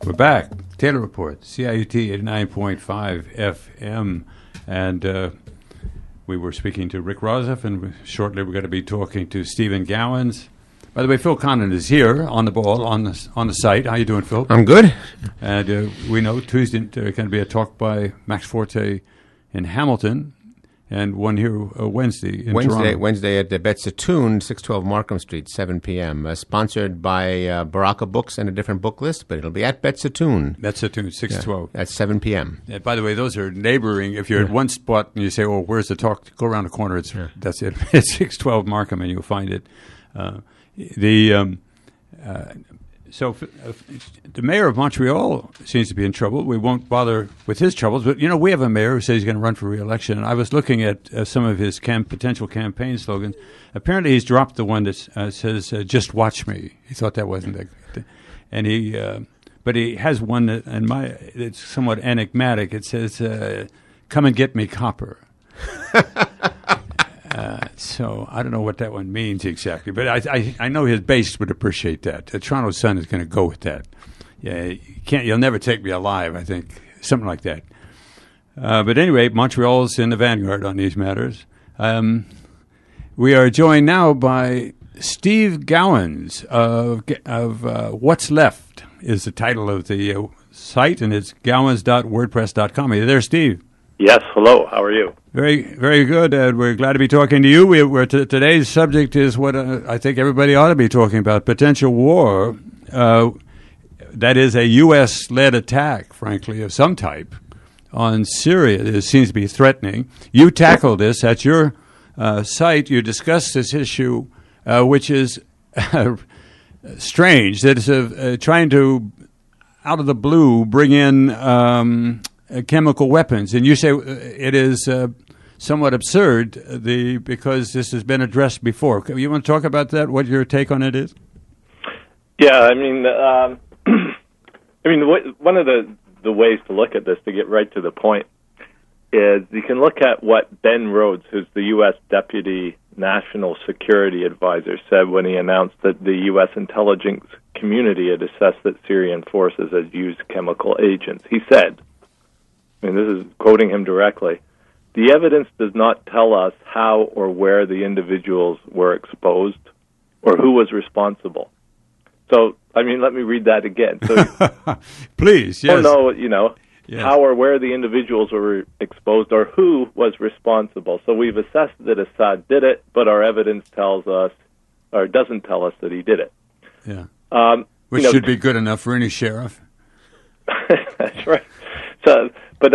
We're back. Taylor Report, CIUT 89.5 FM. And we were speaking to Rick Rozoff, and shortly we're going to be talking to Stephen Gowans. By the way, Phil Connon is here on the ball, on the site. How you doing, Phil? I'm good. And we know Tuesday there's going to be a talk by Max Forte in Hamilton, and one here Wednesday in Toronto. Wednesday at the Betsatoon, 612 Markham Street, 7 p.m. Sponsored by Baraka Books and a different book list, but it'll be at Betsatoon. Betsatoon, 612. At 7 p.m. By the way, those are neighboring. If you're at one spot and you say, "Oh, where's the talk?" Go around the corner. That's it. It's 612 Markham, and you'll find it. So the mayor of Montreal seems to be in trouble. We won't bother with his troubles, but we have a mayor who says he's going to run for re-election. And I was looking at some of his potential campaign slogans. Apparently, he's dropped the one that says "Just watch me." He thought that wasn't that good, and but he has one that, it's somewhat enigmatic. It says, "Come and get me, copper." So I don't know what that one means exactly, but I know his base would appreciate that. The Toronto Sun is going to go with that. Yeah, you'll never take me alive, I think, something like that. But anyway, Montreal's in the vanguard on these matters. We are joined now by Steve Gowans of What's Left is the title of the site, and it's gowans.wordpress.com. Are you there, Steve? Yes, hello. How are you? Very, very good. We're glad to be talking to you. Today's subject is what I think everybody ought to be talking about, potential war. That is a U.S.-led attack, frankly, of some type on Syria. It seems to be threatening. You tackled this at your site. You discussed this issue, which is strange. That is trying to, out of the blue, bring in chemical weapons, and you say it is somewhat absurd because this has been addressed before. You want to talk about that? What your take on it is? Yeah, I mean, one of the ways to look at this, to get right to the point, is you can look at what Ben Rhodes, who's the U.S. Deputy National Security Advisor, said when he announced that the U.S. intelligence community had assessed that Syrian forces had used chemical agents. He said, and this is quoting him directly, "The evidence does not tell us how or where the individuals were exposed or who was responsible." So, let me read that again. So, please, yes. Don't know, yes, how or where the individuals were exposed or who was responsible. So we've assessed that Assad did it, but our evidence tells us, or doesn't tell us that he did it. Yeah. Which should be good enough for any sheriff. That's right. So, but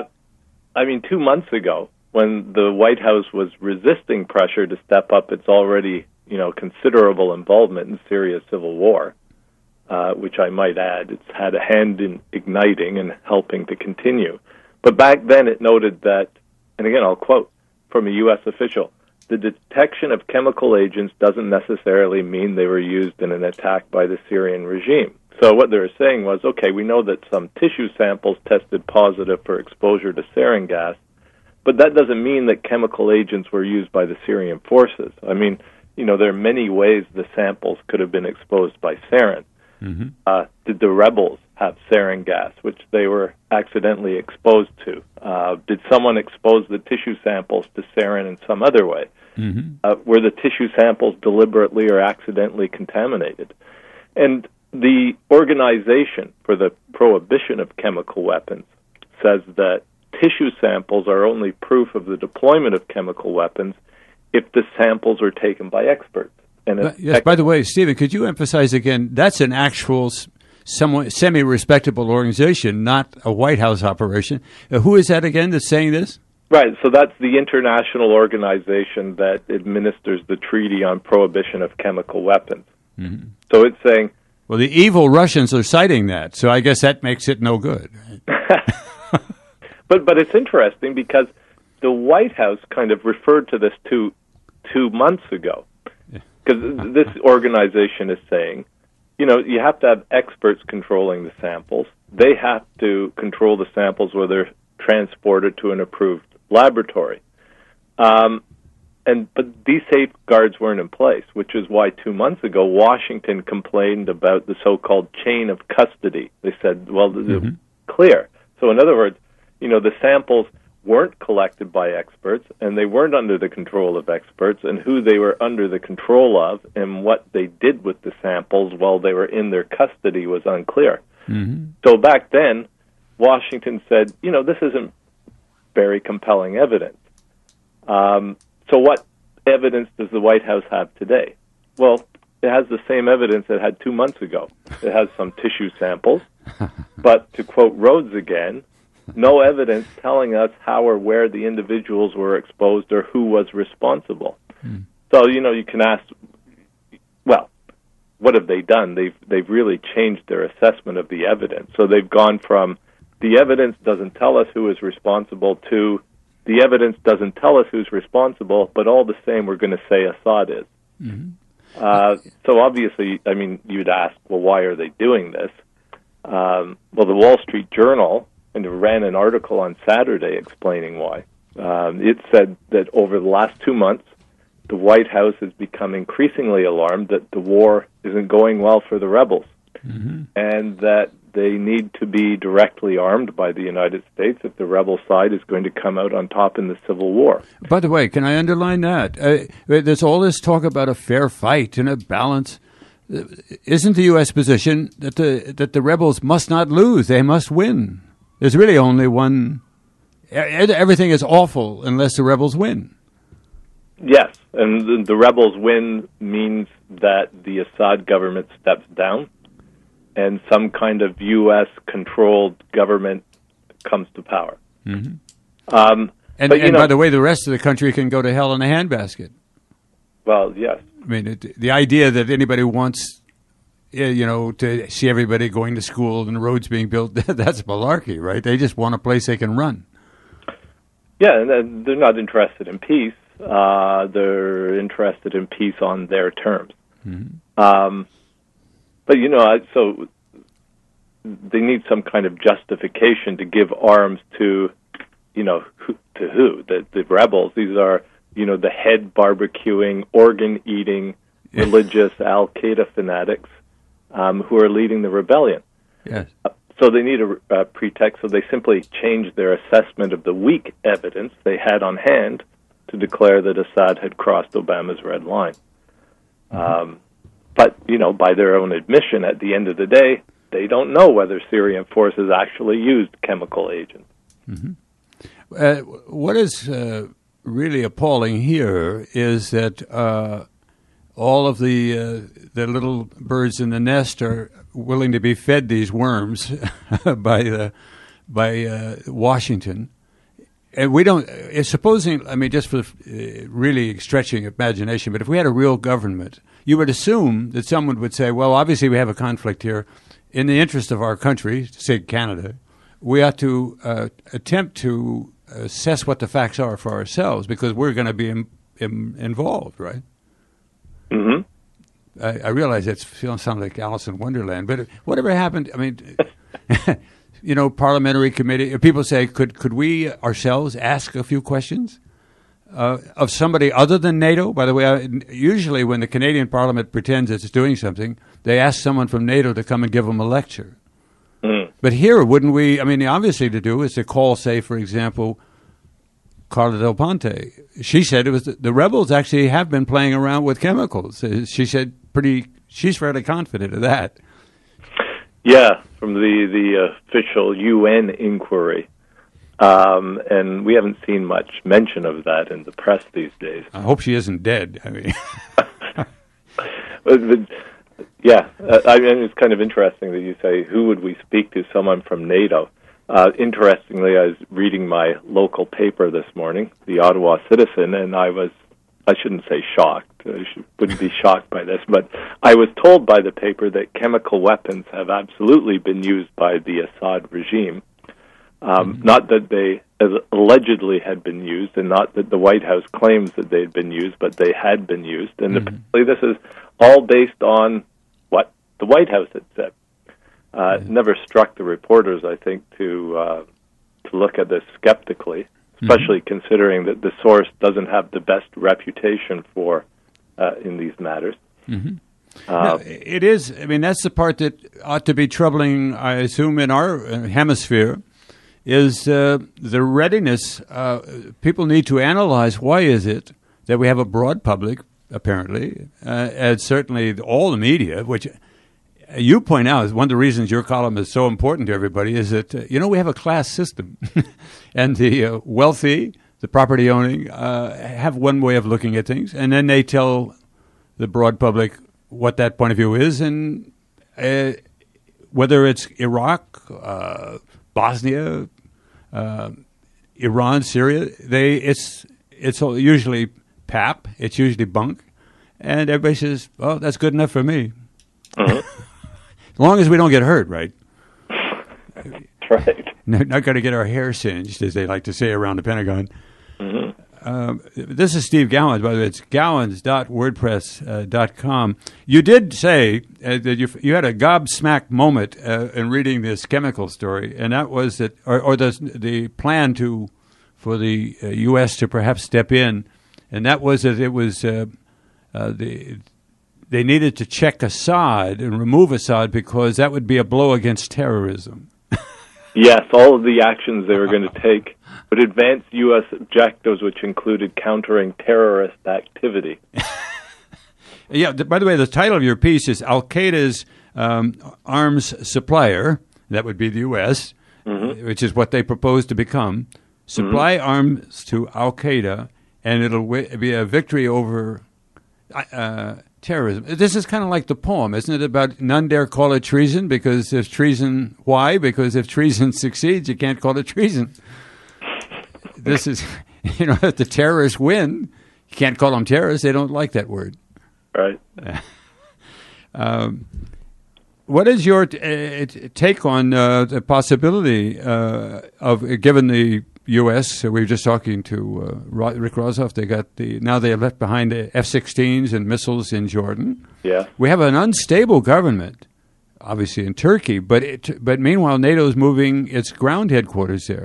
2 months ago, when the White House was resisting pressure to step up its already, considerable involvement in Syria's civil war, which I might add, it's had a hand in igniting and helping to continue. But back then it noted that, and again I'll quote from a U.S. official, "The detection of chemical agents doesn't necessarily mean they were used in an attack by the Syrian regime." So what they were saying was, okay, we know that some tissue samples tested positive for exposure to sarin gas, but that doesn't mean that chemical agents were used by the Syrian forces. There are many ways the samples could have been exposed by sarin. Mm-hmm. Did the rebels have sarin gas, which they were accidentally exposed to? Did someone expose the tissue samples to sarin in some other way? Mm-hmm. Were the tissue samples deliberately or accidentally contaminated? And the Organization for the Prohibition of Chemical Weapons says that tissue samples are only proof of the deployment of chemical weapons if the samples are taken by experts. And yes, by the way, Stephen, could you emphasize again, that's an actual somewhat semi-respectable organization, not a White House operation. Who is that again that's saying this? Right, so that's the international organization that administers the Treaty on Prohibition of Chemical Weapons. Mm-hmm. So it's saying... Well, the evil Russians are citing that, so I guess that makes it no good. But it's interesting because the White House kind of referred to this 2 months ago. Because this organization is saying, you have to have experts controlling the samples. They have to control the samples where they're transported to an approved laboratory. But these safeguards weren't in place, which is why 2 months ago Washington complained about the so-called chain of custody. They said, well, it's clear. So in other words, the samples weren't collected by experts, and they weren't under the control of experts, and who they were under the control of and what they did with the samples while they were in their custody was unclear. So back then, Washington said, this isn't very compelling evidence. So what evidence does the White House have today? Well, it has the same evidence it had 2 months ago. It has some tissue samples, but to quote Rhodes again, no evidence telling us how or where the individuals were exposed or who was responsible. So, you can ask, well, what have they done? They've really changed their assessment of the evidence. So they've gone from the evidence doesn't tell us who is responsible to the evidence doesn't tell us who's responsible, but all the same we're going to say Assad is. So obviously, you'd ask, well, why are they doing this? Well, the Wall Street Journal ran an article on Saturday explaining why. It said that over the last 2 months, the White House has become increasingly alarmed that the war isn't going well for the rebels, and that they need to be directly armed by the United States if the rebel side is going to come out on top in the Civil War. By the way, can I underline that? There's all this talk about a fair fight and a balance. Isn't the U.S. position that the rebels must not lose, they must win? There's really only one. Everything is awful unless the rebels win. Yes, and the rebels win means that the Assad government steps down and some kind of U.S.-controlled government comes to power. And by the way, the rest of the country can go to hell in a handbasket. Well, yes. The idea that anybody wants, to see everybody going to school and roads being built, that's malarkey, right? They just want a place they can run. Yeah, and they're not interested in peace. They're interested in peace on their terms. But, so they need some kind of justification to give arms to, who? The rebels. These are, the head barbecuing, organ-eating, religious Al-Qaeda fanatics who are leading the rebellion. Yes. So they need a pretext, so they simply changed their assessment of the weak evidence they had on hand to declare that Assad had crossed Obama's red line. But, by their own admission, at the end of the day, they don't know whether Syrian forces actually used chemical agents. What is really appalling here is that all of the little birds in the nest are willing to be fed these worms by Washington. And we don't, supposing, just for really stretching imagination, but if we had a real government, you would assume that someone would say, well, obviously we have a conflict here. In the interest of our country, say Canada, we ought to attempt to assess what the facts are for ourselves because we're going to be involved, right? I realize it sounds like Alice in Wonderland, but whatever happened, parliamentary committee, people say, could we ourselves ask a few questions of somebody other than NATO? By the way, usually when the Canadian Parliament pretends it's doing something, they ask someone from NATO to come and give them a lecture. But here, wouldn't we, the obviously to do is to call, say, for example, Carla Del Ponte. She said it was the rebels actually have been playing around with chemicals. She said she's fairly confident of that. Yeah, from the official UN inquiry. And we haven't seen much mention of that in the press these days. I hope she isn't dead. Yeah, it's kind of interesting that you say, who would we speak to? Someone from NATO. Interestingly, I was reading my local paper this morning, the Ottawa Citizen, and I shouldn't say shocked. I wouldn't be shocked by this, but I was told by the paper that chemical weapons have absolutely been used by the Assad regime. Not that they allegedly had been used, and not that the White House claims that they had been used, but they had been used. And apparently this is all based on what the White House had said. It never struck the reporters, I think, to look at this skeptically, especially considering that the source doesn't have the best reputation for in these matters. No, it is. I mean, that's the part that ought to be troubling, I assume, in our hemisphere, is the readiness. People need to analyze why is it that we have a broad public, apparently, and certainly all the media, which you point out is one of the reasons your column is so important to everybody, is that, we have a class system. And the wealthy, the property owning, have one way of looking at things, and then they tell the broad public what that point of view is, and whether it's Iraq, Bosnia, Iran, Syria, it's usually pap, it's usually bunk, and everybody says, "Oh, that's good enough for me." As long as we don't get hurt, right? That's right. Not going to get our hair singed, as they like to say around the Pentagon. This is Steve Gowans. By the way, it's gowans.wordpress.com. You did say that you had a gobsmack moment in reading this chemical story, and that was that, or the plan for the U.S. to perhaps step in, and that was that it was they needed to check Assad and remove Assad because that would be a blow against terrorism. Yes, all of the actions they were going to take would advance U.S. objectives, which included countering terrorist activity. Yeah, by the way, the title of your piece is Al-Qaeda's arms supplier, that would be the U.S., which is what they propose to become, supply arms to Al-Qaeda, and it'll be a victory over terrorism. This is kind of like the poem, isn't it, about none dare call it treason, because if treason, why? Because if treason succeeds, you can't call it treason. This is, if the terrorists win, you can't call them terrorists. They don't like that word. Right. What is your take on the possibility of, given the U.S., we were just talking to Rick Rozoff, now they have left behind the F-16s and missiles in Jordan. Yeah. We have an unstable government, obviously, in Turkey, but meanwhile NATO is moving its ground headquarters there.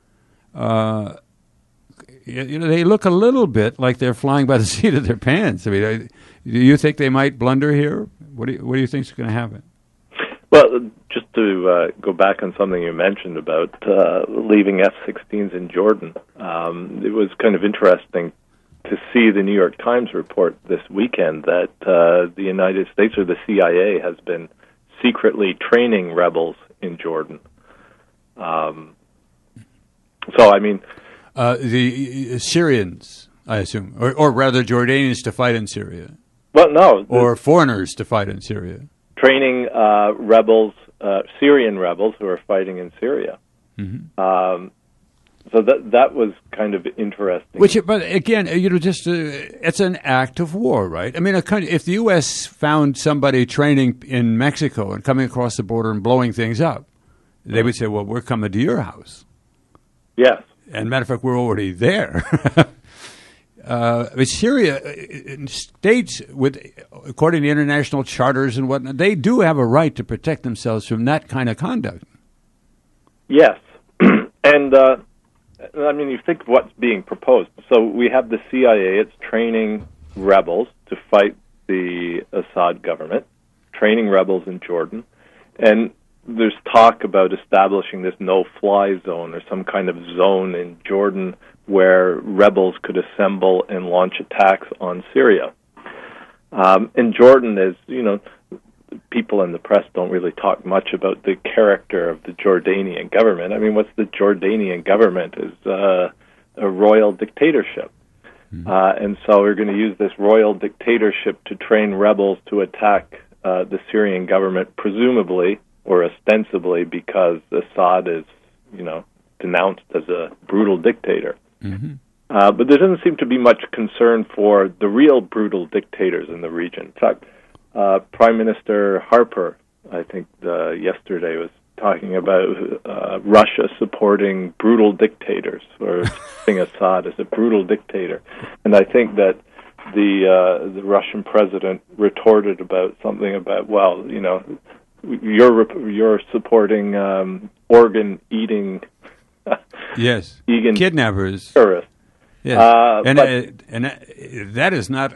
They look a little bit like they're flying by the seat of their pants. I mean, do you think they might blunder here? What do you think is going to happen? Well, just to go back on something you mentioned about leaving F-16s in Jordan, it was kind of interesting to see the New York Times report this weekend that the United States, or the CIA, has been secretly training rebels in Jordan. The Syrians, I assume, or rather Jordanians to fight in Syria. Well, no. Or foreigners to fight in Syria. Training rebels, Syrian rebels who are fighting in Syria. So that was kind of interesting. But again, it's an act of war, right? I mean, if the U.S. found somebody training in Mexico and coming across the border and blowing things up, they would say, "Well, we're coming to your house." Yes. And matter of fact, we're already there. Syria, states according to international charters and whatnot, they do have a right to protect themselves from that kind of conduct. Yes, and you think of what's being proposed. So we have the CIA; it's training rebels to fight the Assad government, training rebels in Jordan, and there's talk about establishing this no-fly zone or some kind of zone in Jordan where rebels could assemble and launch attacks on Syria. And Jordan is, people in the press don't really talk much about the character of the Jordanian government. I mean, what's the Jordanian government? Is a royal dictatorship. And so we're going to use this royal dictatorship to train rebels to attack the Syrian government, presumably or ostensibly because Assad is, denounced as a brutal dictator. But there doesn't seem to be much concern for the real brutal dictators in the region. In fact, Prime Minister Harper, I think yesterday, was talking about Russia supporting brutal dictators, or seeing Assad as a brutal dictator. And I think that the Russian president retorted about something about, you're supporting organ-eating Yes. Egan Kidnappers. terrorists. Yes. And that is not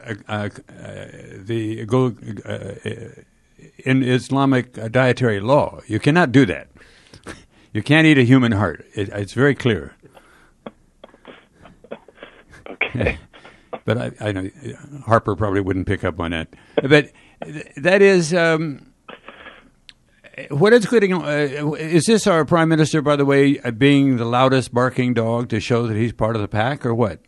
in Islamic dietary law. You cannot do that. You can't eat a human heart. It's very clear. Okay. But I know Harper probably wouldn't pick up on that. But that is what is getting. Is this our Prime Minister, by the way, being the loudest barking dog to show that he's part of the pack, or what?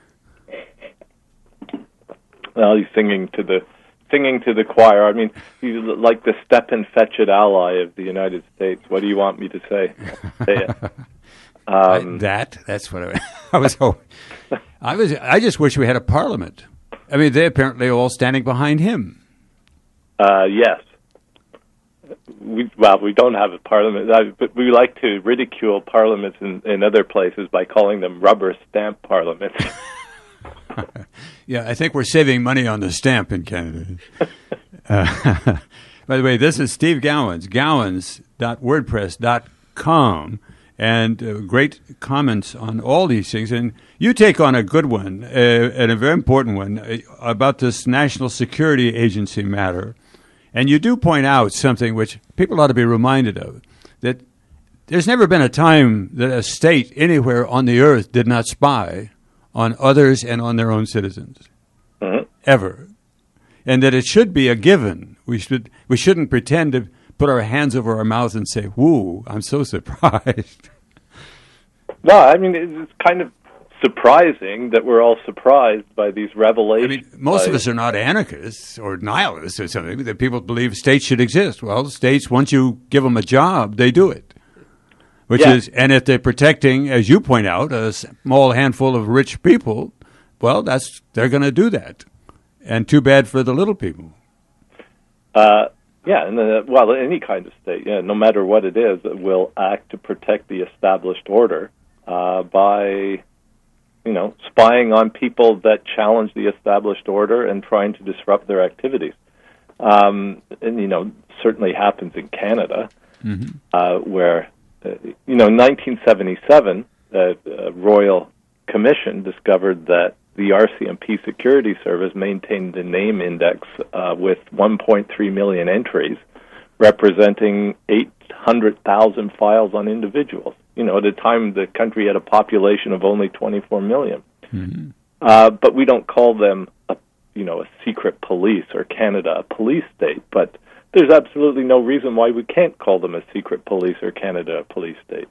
Well, he's singing to the choir. I mean, he's like the step and fetch it ally of the United States. What do you want me to say? Say it. That's what I was hoping. I just wish we had a parliament. I mean, they're apparently all standing behind him. Yes. We don't have a parliament, but we like to ridicule parliaments in other places by calling them rubber stamp parliaments. Yeah, I think we're saving money on the stamp in Canada. By the way, this is Steve Gowans, gowans.wordpress.com, and great comments on all these things. And you take on a good one, and a very important one, about this National Security Agency matter. And you do point out something which people ought to be reminded of, that there's never been a time that a state anywhere on the earth did not spy on others and on their own citizens, ever. And that it should be a given. We shouldn't pretend to put our hands over our mouths and say, "Woo, I'm so surprised." No, I mean, it's kind of surprising that we're all surprised by these revelations. I mean, most of us are not anarchists or nihilists or something, that people believe states should exist. Well, states, once you give them a job, they do it. And if they're protecting, as you point out, a small handful of rich people, well, they're going to do that. And too bad for the little people. Any kind of state, no matter what it is, will act to protect the established order by, spying on people that challenge the established order and trying to disrupt their activities. Certainly happens in Canada, where, 1977, the Royal Commission discovered that the RCMP Security Service maintained a name index with 1.3 million entries, representing 800,000 files on individuals. At a time the country had a population of only 24 million. But we don't call them a secret police, or Canada a police state. But there's absolutely no reason why we can't call them a secret police or Canada a police state.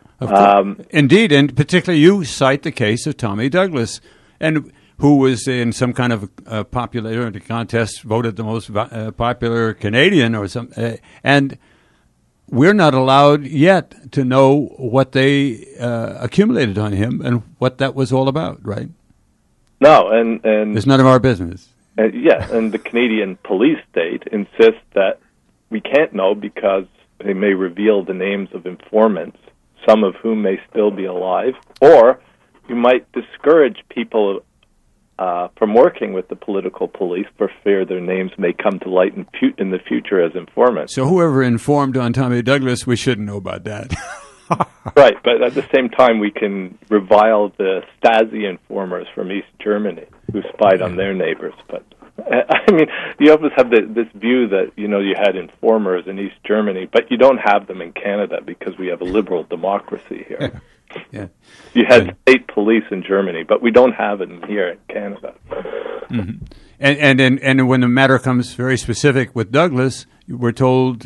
Indeed, and particularly you cite the case of Tommy Douglas, and who was in some kind of popularity contest voted the most popular Canadian or something. And we're not allowed yet to know what they accumulated on him and what that was all about, right? No, and it's none of our business. And the Canadian police state insists that we can't know because they may reveal the names of informants, some of whom may still be alive, or you might discourage people from working with the political police for fear their names may come to light in the future as informants. So whoever informed on Tommy Douglas, we shouldn't know about that. Right, but at the same time, we can revile the Stasi informers from East Germany who spied on their neighbors. But I mean, you always have this view that you had informers in East Germany, but you don't have them in Canada because we have a liberal democracy here. Yeah. You had state police in Germany, but we don't have it here in Canada. Mm-hmm. And when the matter comes very specific with Douglas, we're told,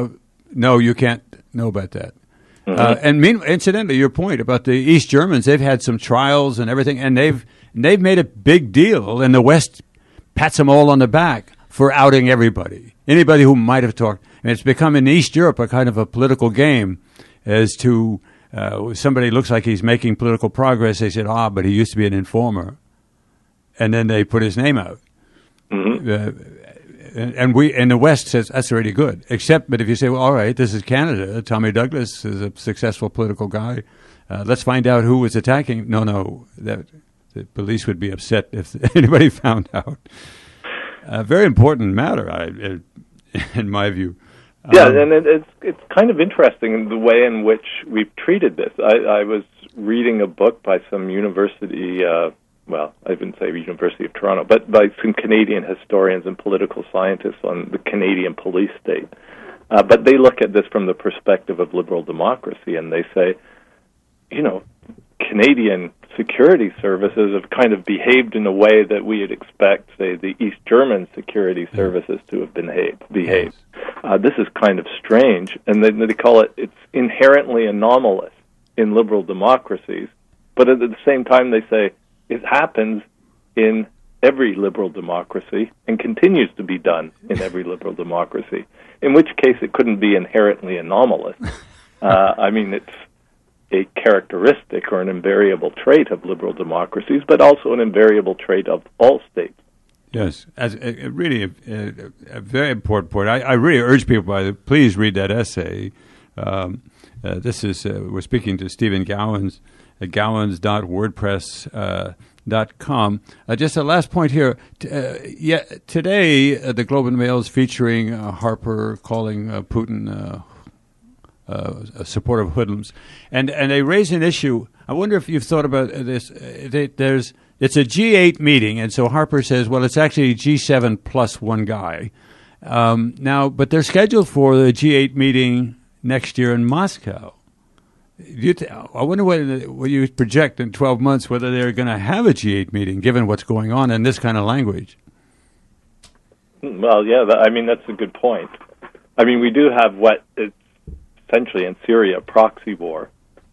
no, you can't know about that. Mm-hmm. Incidentally, your point about the East Germans, they've had some trials and everything, and they've made a big deal, and the West pats them all on the back for outing everybody. Anybody who might have talked. And it's become in East Europe a kind of a political game as to somebody looks like he's making political progress. They said, but he used to be an informer. And then they put his name out. Mm-hmm. And we in the West says that's already good. But if you say, well, all right, this is Canada. Tommy Douglas is a successful political guy. Let's find out who was attacking. No, the police would be upset if anybody found out. A very important matter, in my view. Yeah, and it's kind of interesting in the way in which we've treated this. I was reading a book by some university, I wouldn't say University of Toronto, but by some Canadian historians and political scientists on the Canadian police state. But they look at this from the perspective of liberal democracy, and they say, Canadian security services have kind of behaved in a way that we would expect, say, the East German security services to have behaved. Yes. This is kind of strange, and they call it's inherently anomalous in liberal democracies. But at the same time, they say it happens in every liberal democracy and continues to be done in every liberal democracy, in which case it couldn't be inherently anomalous. It's a characteristic or an invariable trait of liberal democracies, but also an invariable trait of all states. Yes, as a very important point. I really urge people, please read that essay. This is we're speaking to Stephen Gowans at gowans.wordpress.com. Just a last point here. Today the Globe and Mail is featuring Harper calling Putin a supporter of hoodlums, and they raise an issue. I wonder if you've thought about this. It's a G8 meeting, and so Harper says, well, it's actually G7 plus one guy. Now, but they're scheduled for the G8 meeting next year in Moscow. I wonder what you project in 12 months, whether they're going to have a G8 meeting, given what's going on in this kind of language. Well, yeah, that's a good point. We do have what is essentially in Syria a proxy war,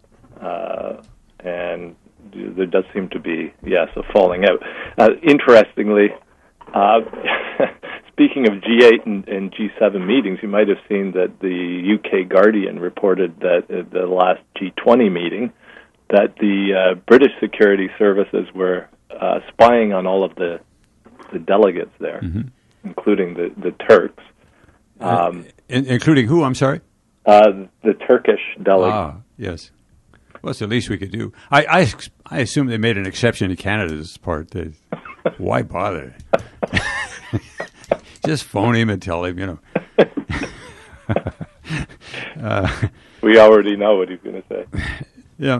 and there does seem to be, a falling out. Interestingly, speaking of G8 and G7 meetings, you might have seen that the UK Guardian reported that at the last G20 meeting that the British security services were spying on all of the delegates there, including the Turks. Including who, I'm sorry? The Turkish delegates. Ah, yes. Well, it's the least we could do. I assume they made an exception to Canada's part. Why bother? Just phone him and tell him, We already know what he's going to say. Yeah.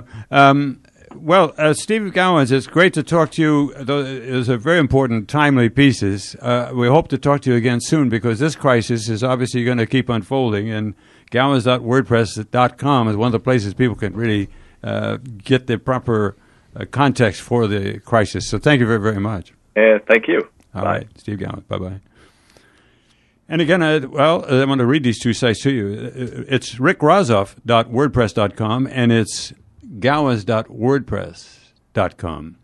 Steve Gowans, it's great to talk to you. Those are very important, timely pieces. We hope to talk to you again soon because this crisis is obviously going to keep unfolding, and gowans.wordpress.com is one of the places people can really get the proper context for the crisis. So thank you very, very much. Thank you. All right, Steve Gowans. Bye-bye. And again, I want to read these two sites to you. It's rickrozoff.wordpress.com and it's gowans.wordpress.com.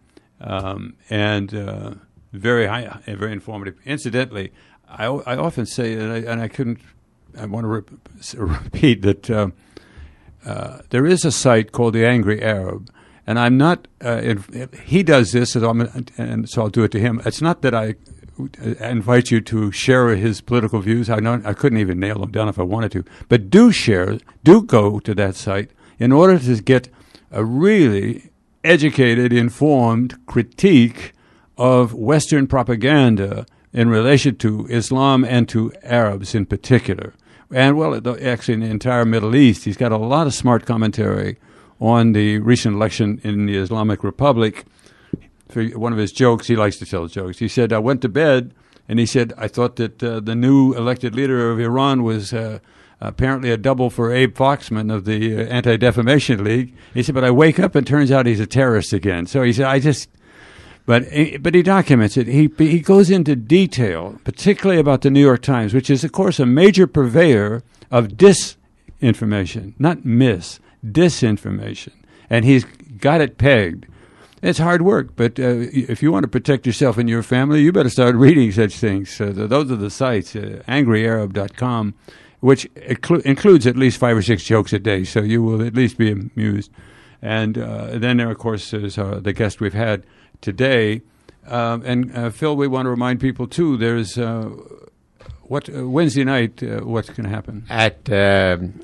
Very informative. Incidentally, I often say, I want to repeat that there is a site called The Angry Arab, and I'm not. He does this, and so I'll do it to him. It's not that I invite you to share his political views. I couldn't even nail them down if I wanted to. But do go to that site in order to get a really educated, informed critique of Western propaganda in relation to Islam and to Arabs in particular. And, actually in the entire Middle East. He's got a lot of smart commentary on the recent election in the Islamic Republic. For one of his jokes, he likes to tell jokes. He said, I went to bed, and he said, I thought that the new elected leader of Iran was apparently a double for Abe Foxman of the Anti-Defamation League. He said, but I wake up and turns out he's a terrorist again. So he said, But he documents it. He goes into detail, particularly about the New York Times, which is, of course, a major purveyor of disinformation, not disinformation. And he's got it pegged. It's hard work, but if you want to protect yourself and your family, you better start reading such things. Those are the sites, angryarab.com, which includes at least 5 or 6 jokes a day, so you will at least be amused. And then there, of course, is the guest we've had today. Phil, we want to remind people, too, there's Wednesday night, what's going to happen? At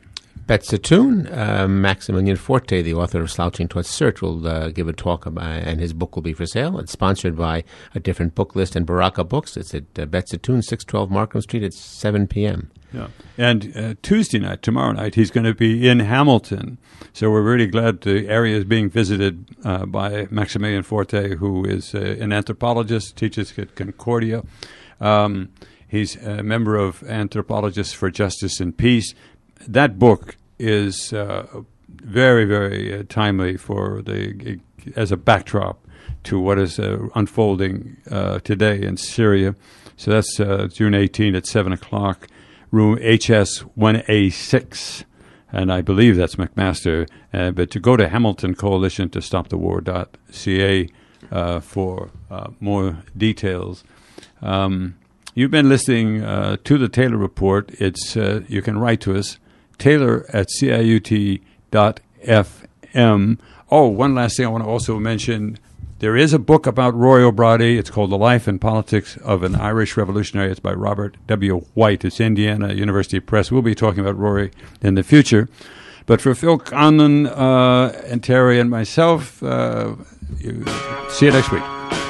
Betzatoon, Maximilian Forte, the author of Slouching Towards Search, will give a talk about, and his book will be for sale. It's sponsored by a different book list and Baraka Books. It's at Betzatoon, 612 Markham Street at 7 p.m. Yeah. And Tuesday night, tomorrow night, he's going to be in Hamilton. So we're really glad the area is being visited by Maximilian Forte, who is an anthropologist, teaches at Concordia. He's a member of Anthropologists for Justice and Peace. That book is very, very timely as a backdrop to what is unfolding today in Syria. So that's June 18 at 7 o'clock, room HS 1A6. And I believe that's McMaster. But to go to Hamilton Coalition to Stop the War.ca for more details. You've been listening to the Taylor Report. It's you can write to us, taylor@ciut.fm. Oh, one last thing I want to also mention. There is a book about Roy O'Brady. It's called The Life and Politics of an Irish Revolutionary. It's by Robert W. White. It's Indiana University Press. We'll be talking about Roy in the future. But for Phil Conlon and Terry and myself, see you next week.